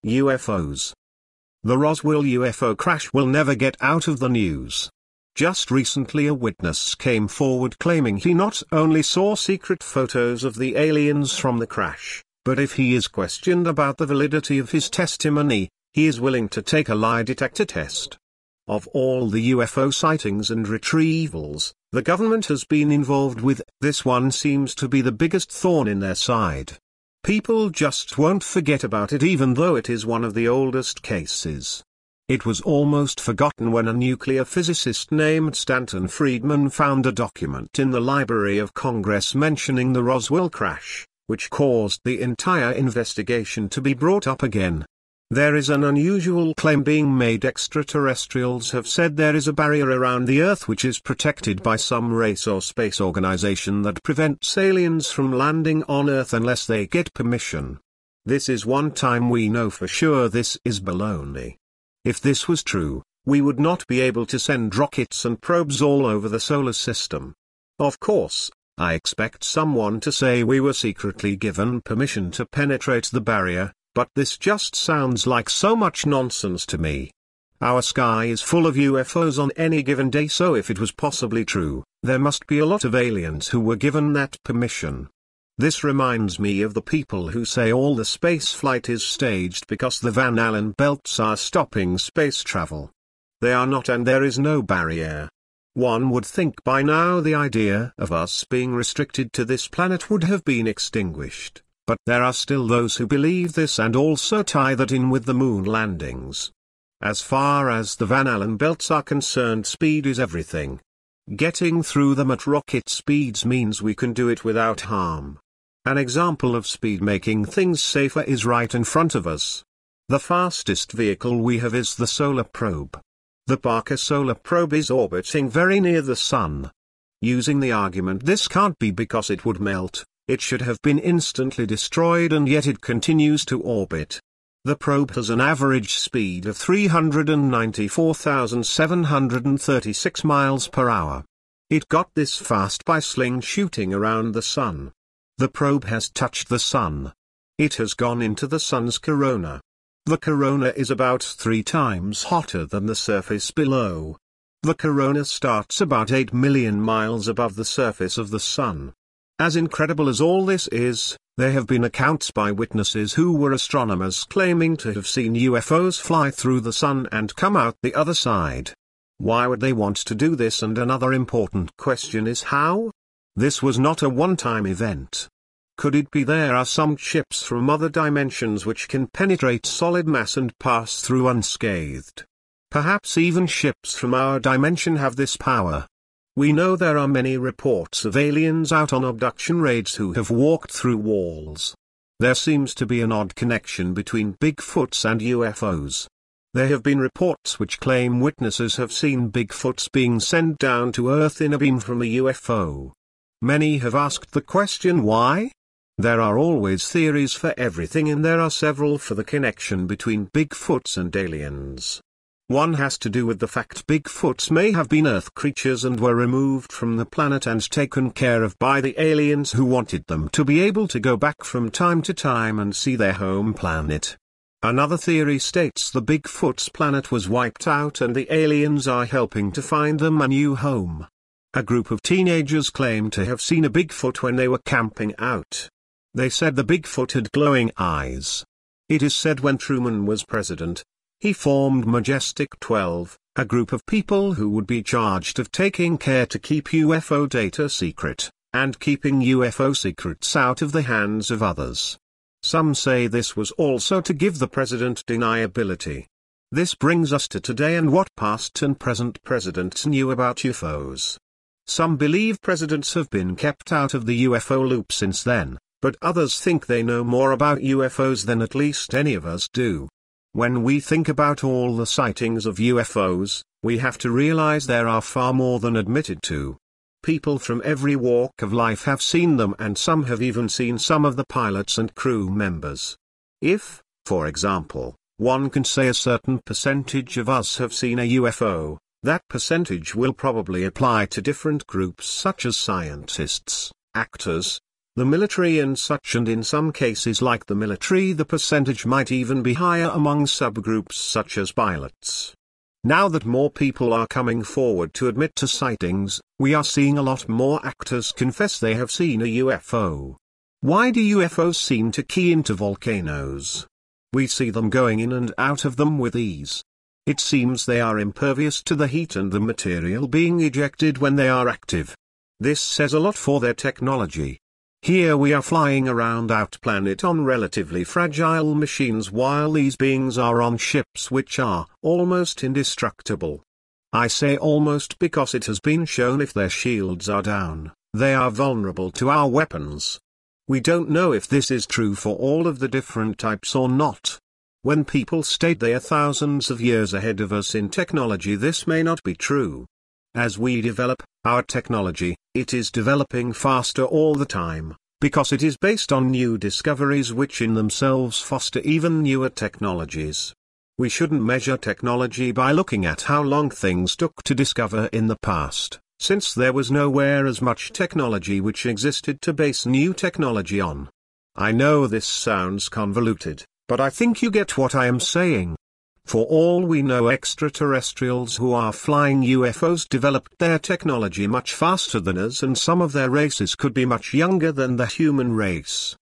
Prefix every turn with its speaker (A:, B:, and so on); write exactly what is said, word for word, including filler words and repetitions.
A: U F Os. The Roswell U F O crash will never get out of the news. Just recently a witness came forward claiming he not only saw secret photos of the aliens from the crash, but if he is questioned about the validity of his testimony, he is willing to take a lie detector test. Of all the U F O sightings and retrievals the government has been involved with, this one seems to be the biggest thorn in their side. People just won't forget about it even though it is one of the oldest cases. It was almost forgotten when a nuclear physicist named Stanton Friedman found a document in the Library of Congress mentioning the Roswell crash, which caused the entire investigation to be brought up again. There is an unusual claim being made. Extraterrestrials have said there is a barrier around the Earth which is protected by some race or space organization that prevents aliens from landing on Earth unless they get permission. This is one time we know for sure this is baloney. If this was true, we would not be able to send rockets and probes all over the solar system. Of course, I expect someone to say we were secretly given permission to penetrate the barrier, but this just sounds like so much nonsense to me. Our sky is full of U F Os on any given day, so if it was possibly true, there must be a lot of aliens who were given that permission. This reminds me of the people who say all the space flight is staged because the Van Allen belts are stopping space travel. They are not, and there is no barrier. One would think by now the idea of us being restricted to this planet would have been extinguished. But there are still those who believe this and also tie that in with the moon landings. As far as the Van Allen belts are concerned, speed is everything. Getting through them at rocket speeds means we can do it without harm. An example of speed making things safer is right in front of us. The fastest vehicle we have is the solar probe. The Parker Solar Probe is orbiting very near the Sun. Using the argument this can't be because it would melt, it should have been instantly destroyed, and yet it continues to orbit. The probe has an average speed of three hundred ninety-four thousand seven hundred thirty-six miles per hour. It got this fast by sling shooting around the Sun. The probe has touched the Sun. It has gone into the Sun's corona. The corona is about three times hotter than the surface below. The corona starts about eight million miles above the surface of the Sun. As incredible as all this is, there have been accounts by witnesses who were astronomers claiming to have seen U F Os fly through the Sun and come out the other side. Why would they want to do this? And another important question is how? This was not a one-time event. Could it be there are some ships from other dimensions which can penetrate solid mass and pass through unscathed? Perhaps even ships from our dimension have this power. We know there are many reports of aliens out on abduction raids who have walked through walls. There seems to be an odd connection between Bigfoots and U F Os. There have been reports which claim witnesses have seen Bigfoots being sent down to Earth in a beam from a U F O. Many have asked the question why? There are always theories for everything, and there are several for the connection between Bigfoots and aliens. One has to do with the fact Bigfoots may have been Earth creatures and were removed from the planet and taken care of by the aliens who wanted them to be able to go back from time to time and see their home planet. Another theory states the Bigfoot's planet was wiped out and the aliens are helping to find them a new home. A group of teenagers claim to have seen a Bigfoot when they were camping out. They said the Bigfoot had glowing eyes. It is said when Truman was president, he formed Majestic twelve, a group of people who would be charged of taking care to keep U F O data secret, and keeping U F O secrets out of the hands of others. Some say this was also to give the president deniability. This brings us to today and what past and present presidents knew about U F Os. Some believe presidents have been kept out of the U F O loop since then, but others think they know more about U F Os than at least any of us do. When we think about all the sightings of U F Os, we have to realize there are far more than admitted to. People from every walk of life have seen them, and some have even seen some of the pilots and crew members. If, for example, one can say a certain percentage of us have seen a U F O, that percentage will probably apply to different groups such as scientists, actors, The military and such, and in some cases like the military the percentage might even be higher among subgroups such as pilots. Now that more people are coming forward to admit to sightings, we are seeing a lot more actors confess they have seen a U F O. Why do U F Os seem to key into volcanoes? We see them going in and out of them with ease. It seems they are impervious to the heat and the material being ejected when they are active. This says a lot for their technology. Here we are flying around out planet on relatively fragile machines while these beings are on ships which are almost indestructible. I say almost because it has been shown if their shields are down, they are vulnerable to our weapons. We don't know if this is true for all of the different types or not. When people state they are thousands of years ahead of us in technology, this may not be true. As we develop our technology, it is developing faster all the time, because it is based on new discoveries which in themselves foster even newer technologies. We shouldn't measure technology by looking at how long things took to discover in the past, since there was nowhere as much technology which existed to base new technology on. I know this sounds convoluted, but I think you get what I am saying. For all we know, extraterrestrials who are flying U F Os developed their technology much faster than us, and some of their races could be much younger than the human race.